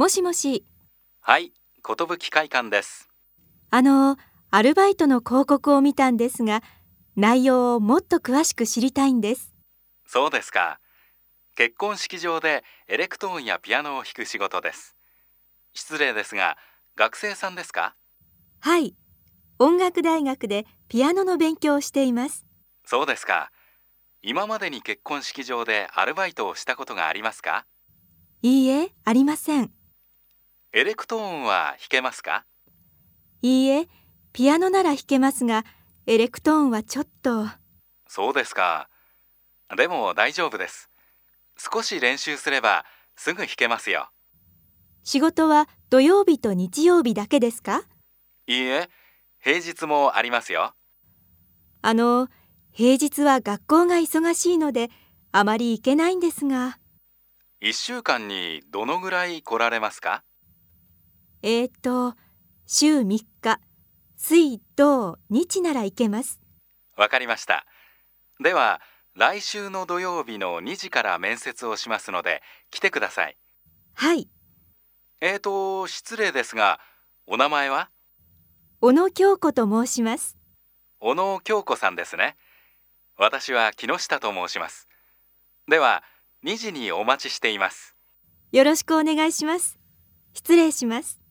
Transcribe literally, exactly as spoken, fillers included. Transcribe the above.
もしもし。 はい、寿会館です。 あの、アルバイトの広告を見たんですが、内容をもっと詳しく知りたいんです。 そうですか。結婚式場でエレクトーンやピアノを弾く仕事です。失礼ですが、学生さんですか？ はい、音楽大学でピアノの勉強をしています。 そうですか。今までに結婚式場でアルバイトをしたことがありますか？ いいえ、ありません。 エレクトーンは弾けますか？ いいえ、ピアノなら弾けますが、エレクトーンはちょっと。 そうですか。でも大丈夫です。少し練習すればすぐ弾けますよ。 仕事は土曜日と日曜日だけですか？ いいえ、平日もありますよ。 あの、平日は学校が忙しいので、あまり行けないんですが。 いっしゅうかんにどのぐらい来られますか？ えーと、週みっか、水、土、日なら行けます。 わかりました。では、来週の土曜日のにじから面接をしますので、来てください。 はい、 えーと、失礼ですが、お名前は？ 小野京子と申します。 小野京子さんですね。私は木下と申します。では、にじにお待ちしています。 よろしくお願いします。失礼します。